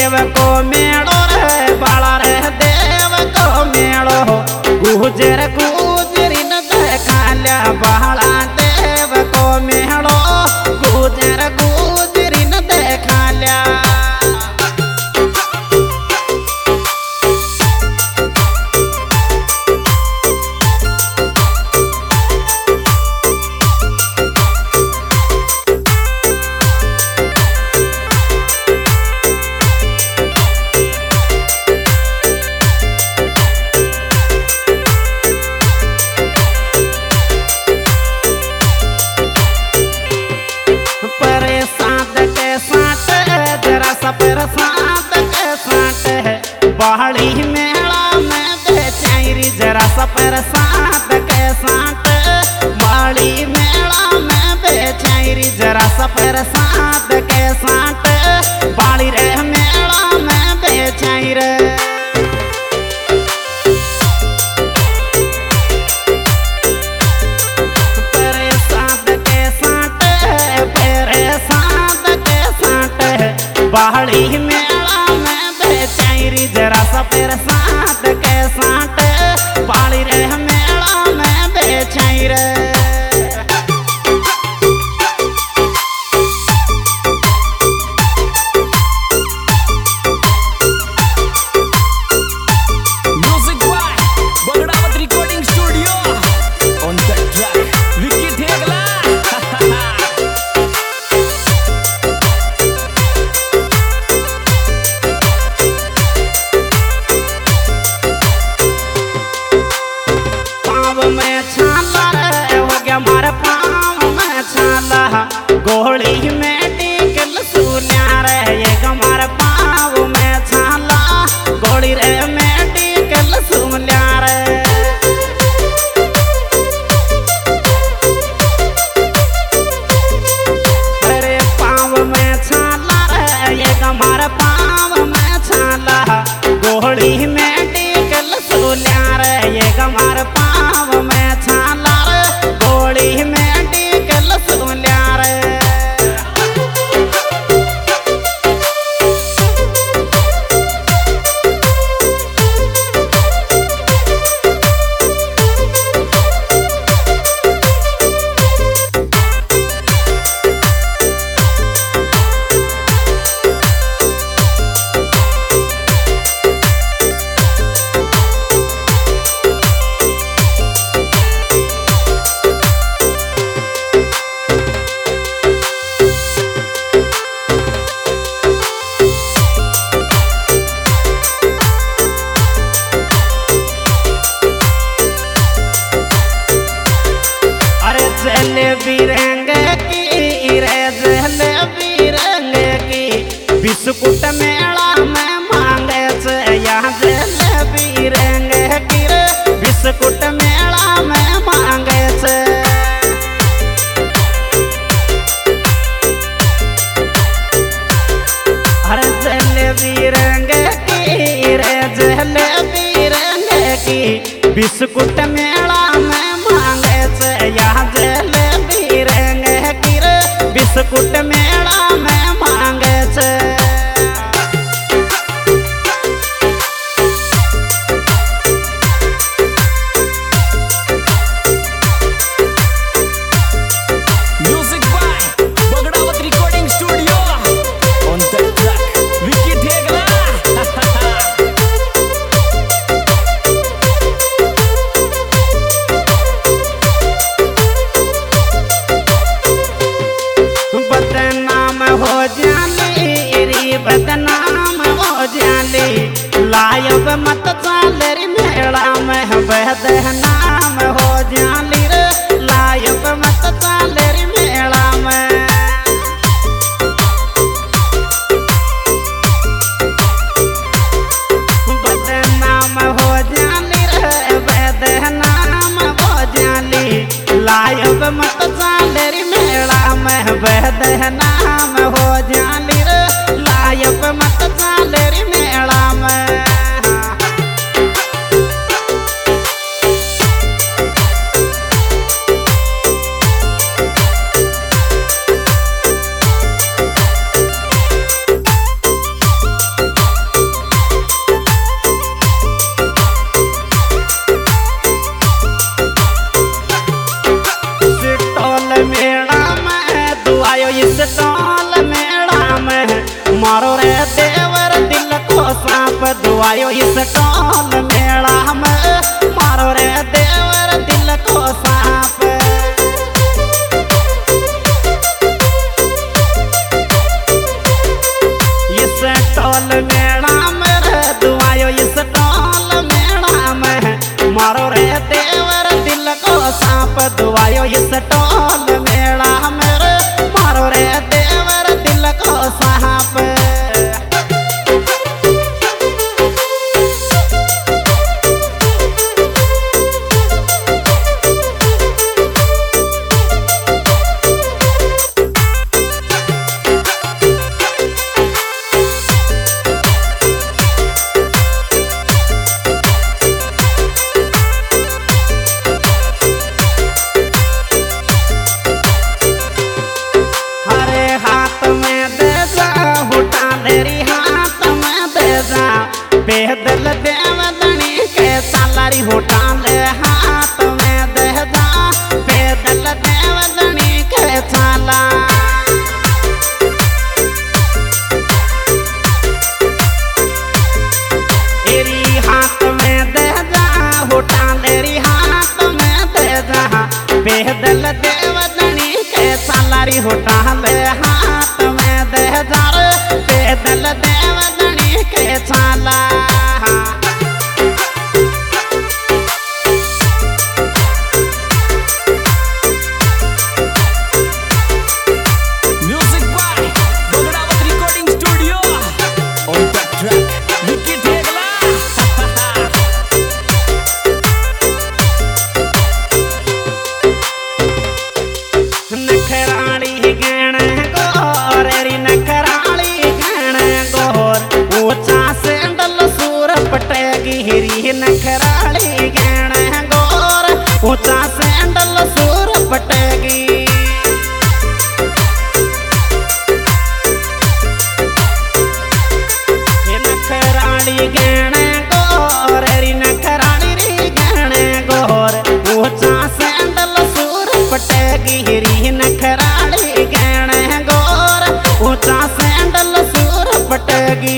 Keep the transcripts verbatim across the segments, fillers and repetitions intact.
देव को मेड़ो रे बाला रे देव को मेड़ो गुजर गुजरी न देखा लिया बाला देव को मेड़ो गुजर गुजरी न देखा लिया। बाड़ी मेला में बेचारी जरा सा प्रसाद के साथ बाड़ी मेला में बेचारी जरा सा प्रसाद के साथ बाड़ी रे मेला में बेचारी रे प्रसाद के साथ प्रसाद के साथ बाड़ी मेला में बेचारी जरा सा प्रसाद के साथ बाड़ी रे मेला में बेचारी रे। गोली में टिकल सुनिया रे ये गमार पाँव में छाला गोली रे में टिकल सुनिया रे अरे पाँव में छाला रे ये गमार पाँव में छाला गोली में टिकल सुनिया रे ये गमार पाँव में छाला रे गोली में टिकल सुनिया रे। जलेबी रंग की रे जलेबी रंग की बिस्कुट मेला में मांगे से यहाँ जलेबी रंग की रे बिस्कुट मेला में मांगे से अरे जलेबी रंग की रे जलेबी रंग की बिस्कुट मेला में मांगे से यहाँ जलेबी रंग की रे बिस्कुट मेला में मांगे से। बदनाम हो जाली लायब मत चाल रे मेला में बदनाम हो जाली रे लायब मत चाल रे मेला में बदनाम हो जाली रे बदनाम हो जाली लायब मत चाल रे मेला में बदनाम हो जाली रे लायब मत चाल रे मेला में। मारो रे देवर दिल को सांप दुआयो इस टोल मेला में मारो रे देवर दिल को सांप इस टोल मेला में रे दुआयो इस टोल मेला में मारो रे देवर दिल को सांप दुआयो इस टोल मेला में रे मारो रे देवर दिल को सांप बेदल देवदनी के सालारी होटाल हाथ में देदा बेदल देवदनी के साला एरी हाथ में देदा होटाल एरी हाथ में देदा बेदल देवदनी के सालारी होटाल हाथ में देदा बेदल देवदनी के साला नखराली गण गोर ऊंचा सैंडल सूर पटेगी नखराली गण गोर री नखराली री गण गोर ऊंचा सैंडल सूर पटेगी री नखराली गण गोर ऊंचा सैंडल सूर पटेगी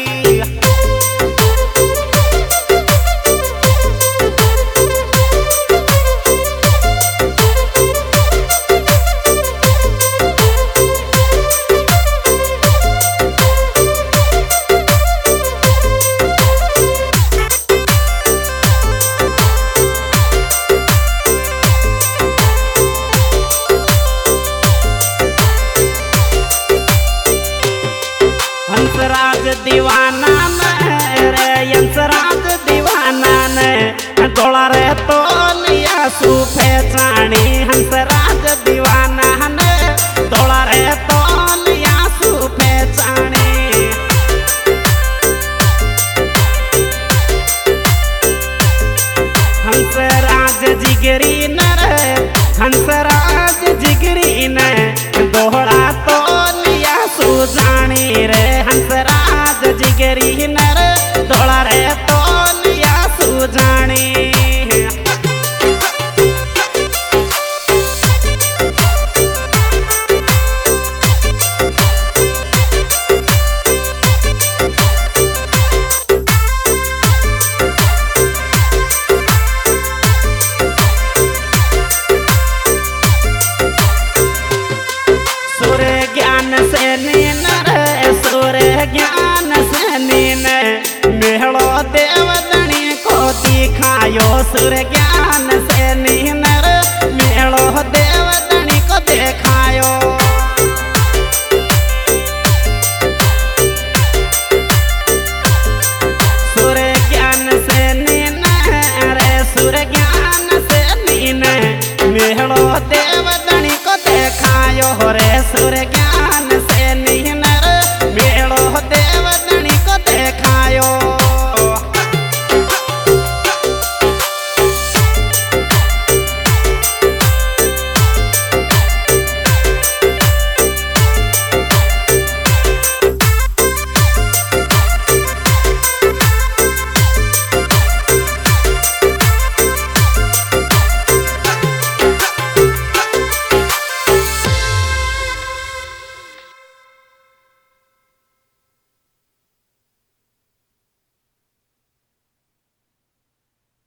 हंसराज दीवाना ने रे हंसराज दीवाना ने तोला रे तोलिया सूफे चाणी हंसराज दीवाना ने तोला रे तोलिया सूफे चाणी हंसराज जिगरी न रे हंसराज जिगरी ने दोहरा तोलिया सुजानी रे हंसराज जिगरी न